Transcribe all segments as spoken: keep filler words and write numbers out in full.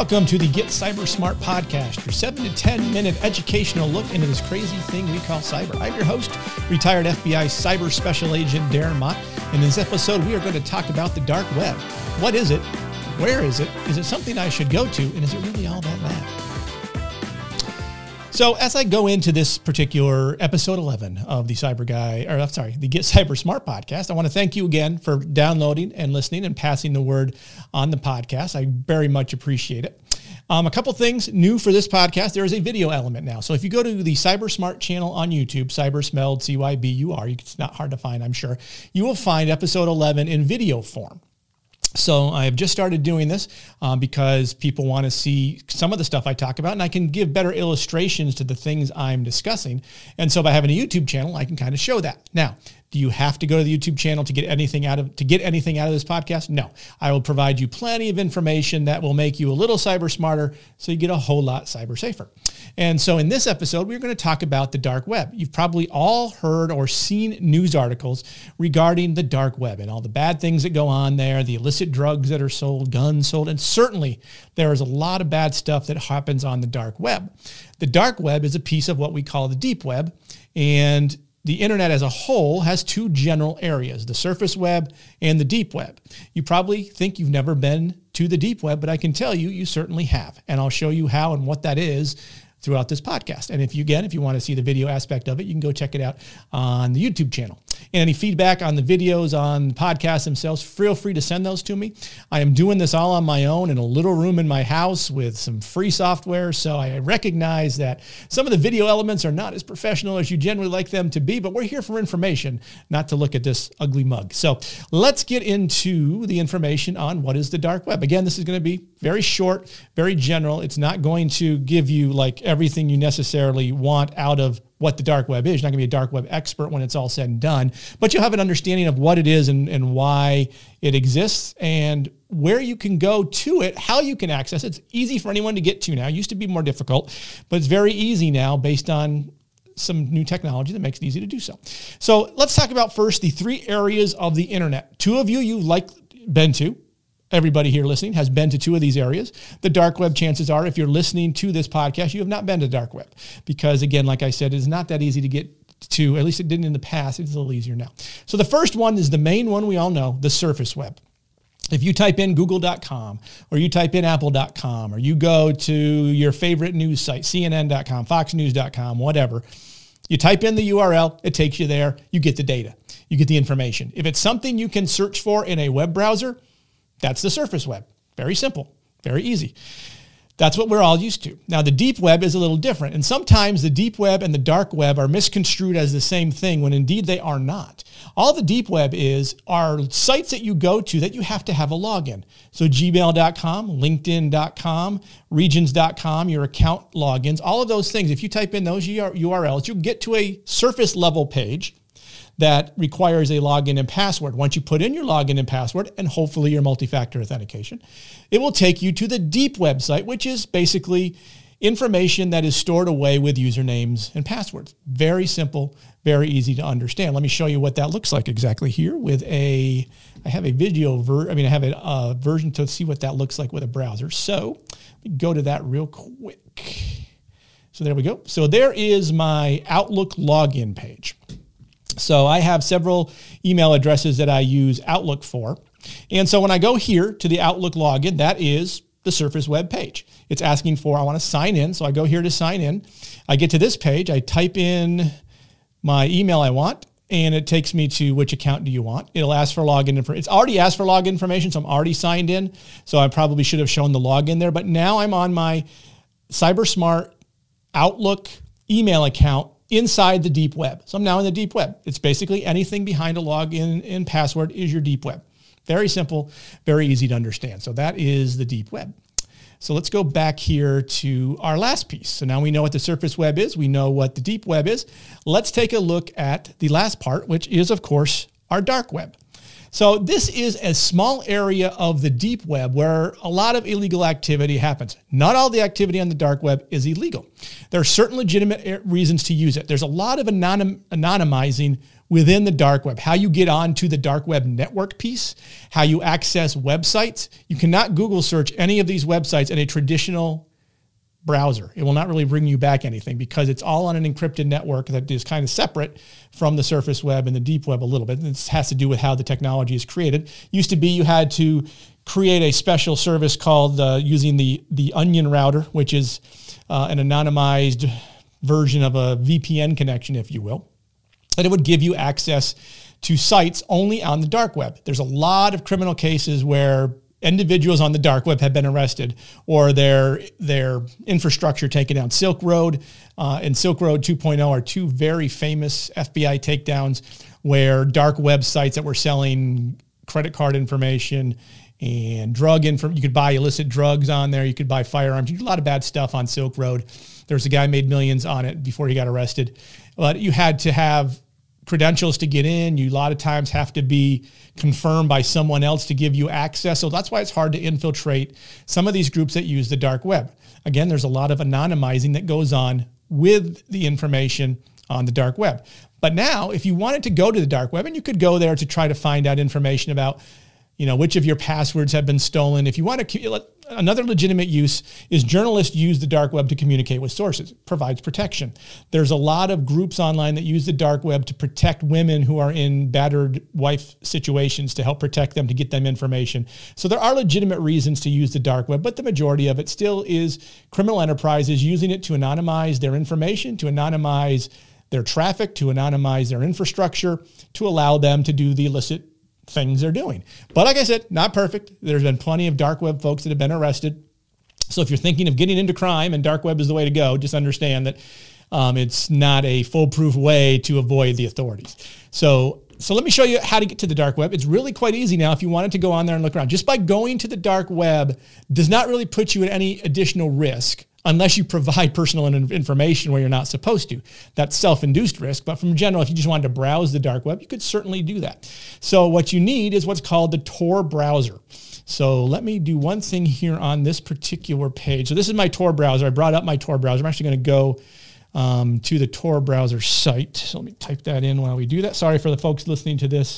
Welcome to the Get Cyber Smart podcast, your seven to ten minute educational look into this crazy thing we call cyber. I'm your host, retired F B I Cyber Special Agent Darren Mott. In this episode, we are going to talk about the dark web. What is it? Where is it? Is it something I should go to? And is it really all that bad? So as I go into this particular episode eleven of the Cyber Guy, or I'm sorry, the Get Cyber Smart podcast, I want to thank you again for downloading and listening and passing the word on the podcast. I very much appreciate it. Um, a couple things new for this podcast. There is a video element now. So if you go to the Cyber Smart channel on YouTube, Cyber spelled C Y B U R, it's not hard to find, I'm sure, you will find episode eleven in video form. So I have just started doing this um, because people want to see some of the stuff I talk about, and I can give better illustrations to the things I'm discussing. And so by having a YouTube channel, I can kind of show that. Now, do you have to go to the YouTube channel to get anything out of to get anything out of this podcast? No. I will provide you plenty of information that will make you a little cyber smarter so you get a whole lot cyber safer. And so in this episode, we're going to talk about the dark web. You've probably all heard or seen news articles regarding the dark web and all the bad things that go on there, the illicit drugs that are sold, guns sold, and certainly there is a lot of bad stuff that happens on the dark web. The dark web is a piece of what we call the deep web, and the internet as a whole has two general areas, the surface web and the deep web. You probably think you've never been to the deep web, but I can tell you, you certainly have. And I'll show you how and what that is throughout this podcast. And if you, again, if you want to see the video aspect of it, you can go check it out on the YouTube channel. And any feedback on the videos, on the podcasts themselves, feel free to send those to me. I am doing this all on my own in a little room in my house with some free software. So I recognize that some of the video elements are not as professional as you generally like them to be, but we're here for information, not to look at this ugly mug. So let's get into the information on what is the dark web. Again, this is going to be very short, very general. It's not going to give you like everything you necessarily want out of what the dark web is. You're not going to be a dark web expert when it's all said and done, but you'll have an understanding of what it is and, and why it exists and where you can go to it, how you can access it. It's easy for anyone to get to now. It used to be more difficult, but it's very easy now based on some new technology that makes it easy to do so. So let's talk about first the three areas of the internet. Two of you you've like been to. Everybody here listening has been to two of these areas. The dark web, chances are, if you're listening to this podcast, you have not been to the dark web because, again, like I said, it's not that easy to get to. At least it didn't in the past. It's a little easier now. So the first one is the main one we all know, the surface web. If you type in google dot com or you type in apple dot com or you go to your favorite news site, C N N dot com, fox news dot com, whatever, you type in the U R L, it takes you there, you get the data, you get the information. If it's something you can search for in a web browser, that's the surface web. Very simple, very easy. That's what we're all used to. Now, the deep web is a little different. And sometimes the deep web and the dark web are misconstrued as the same thing when indeed they are not. All the deep web is are sites that you go to that you have to have a login. So gmail dot com, linkedin dot com, regions dot com, your account logins, all of those things. If you type in those U R Ls, you'll get to a surface level page that requires a login and password. Once you put in your login and password, and hopefully your multi-factor authentication, it will take you to the deep website, which is basically information that is stored away with usernames and passwords. Very simple, very easy to understand. Let me show you what that looks like exactly here with a, I have a video, ver, I mean, I have a uh, version to see what that looks like with a browser. So let me go to that real quick. So there we go. So there is my Outlook login page. So I have several email addresses that I use Outlook for. And so when I go here to the Outlook login, that is the surface web page. It's asking for, I want to sign in. So I go here to sign in. I get to this page. I type in my email I want, and it takes me to which account do you want. It'll ask for login information. It's already asked for login information, so I'm already signed in. So I probably should have shown the login there. But now I'm on my CyberSmart Outlook email account inside the deep web. So I'm now in the deep web. It's basically anything behind a login and password is your deep web. Very simple, very easy to understand. So that is the deep web. So let's go back here to our last piece. So now we know what the surface web is. We know what the deep web is. Let's take a look at the last part, which is, of course, our dark web. So this is a small area of the deep web where a lot of illegal activity happens. Not all the activity on the dark web is illegal. There are certain legitimate reasons to use it. There's a lot of anonym, anonymizing within the dark web, how you get onto the dark web network piece, how you access websites. You cannot Google search any of these websites in a traditional browser. It will not really bring you back anything because it's all on an encrypted network that is kind of separate from the surface web and the deep web a little bit. This has to do with how the technology is created. Used to be you had to create a special service called uh, using the, the Onion router, which is uh, an anonymized version of a V P N connection, if you will, that it would give you access to sites only on the dark web. There's a lot of criminal cases where individuals on the dark web have been arrested or their their infrastructure taken down. Silk Road uh, and Silk Road two point oh are two very famous F B I takedowns where dark web sites that were selling credit card information and drug info. You could buy illicit drugs on there. You could buy firearms. You could do a lot of bad stuff on Silk Road. There was a guy who made millions on it before he got arrested. But you had to have credentials to get in. You a lot of times have to be confirmed by someone else to give you access. So that's why it's hard to infiltrate some of these groups that use the dark web. Again, there's a lot of anonymizing that goes on with the information on the dark web. But now, if you wanted to go to the dark web, and you could go there to try to find out information about, you know, which of your passwords have been stolen. If you want to, another legitimate use is journalists use the dark web to communicate with sources. It provides protection. There's a lot of groups online that use the dark web to protect women who are in battered wife situations, to help protect them, to get them information. So there are legitimate reasons to use the dark web, but the majority of it still is criminal enterprises using it to anonymize their information, to anonymize their traffic, to anonymize their infrastructure, to allow them to do the illicit things they're doing. But like I said, not perfect. There's been plenty of dark web folks that have been arrested. So if you're thinking of getting into crime and dark web is the way to go, just understand that um, it's not a foolproof way to avoid the authorities. So, so let me show you how to get to the dark web. It's really quite easy now if you wanted to go on there and look around. Just by going to the dark web does not really put you at any additional risk unless you provide personal information where you're not supposed to. That's self-induced risk, but from general, if you just wanted to browse the dark web, you could certainly do that. So what you need is what's called the Tor browser. So let me do one thing here on this particular page. So this is my Tor browser. I brought up my Tor browser. I'm actually going to go um, to the Tor browser site. So let me type that in while we do that. Sorry for the folks listening to this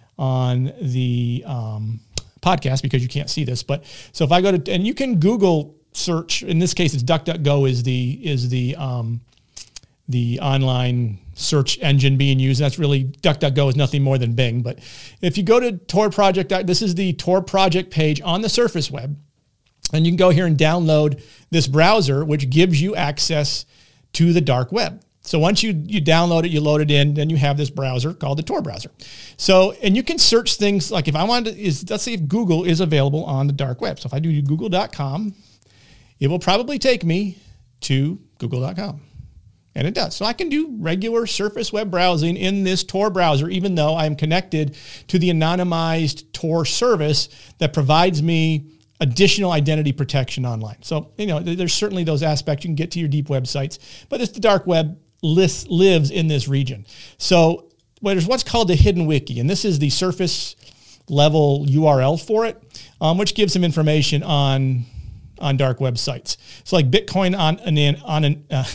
on the um, podcast because you can't see this. But so if I go to, and you can Google search, in this case, it's DuckDuckGo is the is the um, the online search engine being used. That's really, DuckDuckGo is nothing more than Bing. But if you go to Tor Project, this is the Tor Project page on the surface web, and you can go here and download this browser, which gives you access to the dark web. So once you, you download it, you load it in, then you have this browser called the Tor browser. So, and you can search things like if I wanted to, is, let's say if Google is available on the dark web. So if I do google dot com, it will probably take me to google dot com. And it does. So I can do regular surface web browsing in this Tor browser, even though I'm connected to the anonymized Tor service that provides me additional identity protection online. So, you know, there's certainly those aspects. You can get to your deep websites, but it's the dark web lives, lives in this region. So well, there's what's called the hidden wiki, and this is the surface level U R L for it, um, which gives some information on on dark websites. So like Bitcoin on an, on an, uh,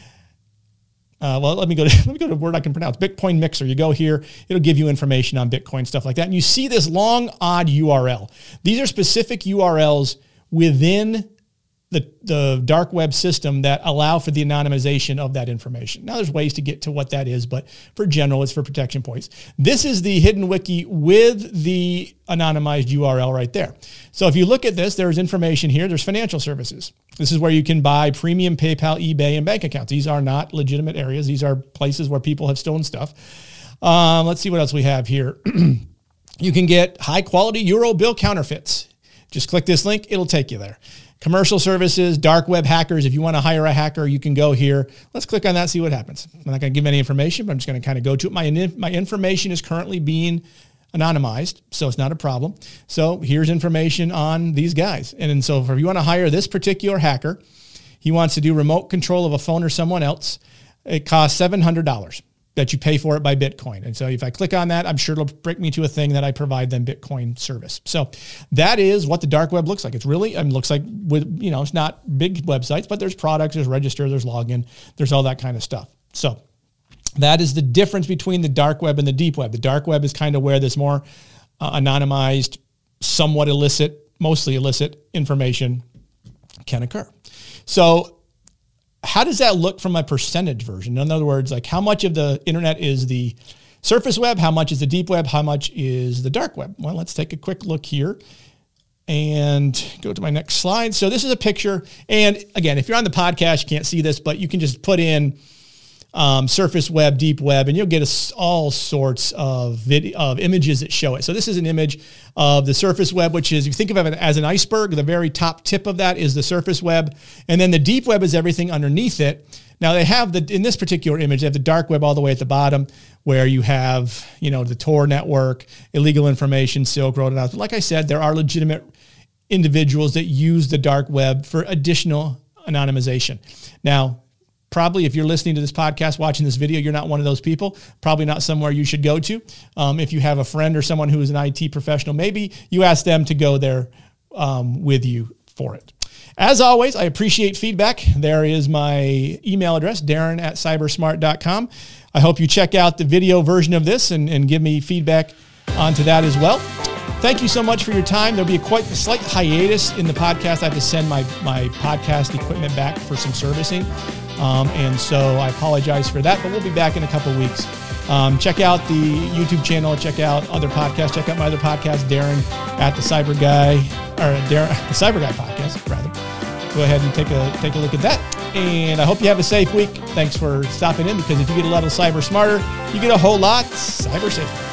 uh, well, let me go to, let me go to a word I can pronounce, Bitcoin Mixer. You go here, it'll give you information on Bitcoin, stuff like that. And you see this long, odd U R L. These are specific U R Ls within the, the dark web system that allow for the anonymization of that information. Now there's ways to get to what that is, but for general, it's for protection points. This is the hidden wiki with the anonymized U R L right there. So if you look at this, there's information here. There's financial services. This is where you can buy premium PayPal, eBay, and bank accounts. These are not legitimate areas. These are places where people have stolen stuff. Um, let's see what else we have here. You can get high quality Euro bill counterfeits. Just click this link. It'll take you there. Commercial services, dark web hackers. If you want to hire a hacker, you can go here. Let's click on that, see what happens. I'm not going to give any information, but I'm just going to kind of go to it. My, my information is currently being anonymized, so it's not a problem. So here's information on these guys. And, and so if you want to hire this particular hacker, he wants to do remote control of a phone or someone else. It costs seven hundred dollars that you pay for it by Bitcoin. And so if I click on that, I'm sure it'll bring me to a thing that I provide them Bitcoin service. So that is what the dark web looks like. It's really, it looks like with, you know, it's not big websites, but there's products, there's register, there's login, there's all that kind of stuff. So That is the difference between the dark web and the deep web. The dark web is kind of where there's more uh, anonymized, somewhat illicit, mostly illicit information can occur. So how does that look from a percentage version? In other words, like how much of the internet is the surface web? How much is the deep web? How much is the dark web? Well, let's take a quick look here and go to my next slide. So this is a picture. And again, if you're on the podcast, you can't see this, but you can just put in um, surface web, deep web, and you'll get a, all sorts of video, of images that show it. So this is an image of the surface web, which is, if you think of it as an iceberg, the very top tip of that is the surface web. And then the deep web is everything underneath it. Now they have the, in this particular image, they have the dark web all the way at the bottom where you have, you know, the Tor network, illegal information, Silk Road. And like I said, there are legitimate individuals that use the dark web for additional anonymization. Now, probably if you're listening to this podcast, watching this video, you're not one of those people. Probably not somewhere you should go to. Um, if you have a friend or someone who is an I T professional, maybe you ask them to go there um, with you for it. As always, I appreciate feedback. There is my email address, Darren at cybersmart dot com. I hope you check out the video version of this and, and give me feedback onto that as well. Thank you so much for your time. There'll be a quite a slight hiatus in the podcast. I have to send my, my podcast equipment back for some servicing. Um, and so I apologize for that, but we'll be back in a couple of weeks. Um, check out the YouTube channel. Check out other podcasts. Check out my other podcast, Darren at the Cyber Guy, or Darren the Cyber Guy podcast, rather. Go ahead and take a take a look at that. And I hope you have a safe week. Thanks for stopping in, because if you get a little cyber smarter, you get a whole lot cyber safer.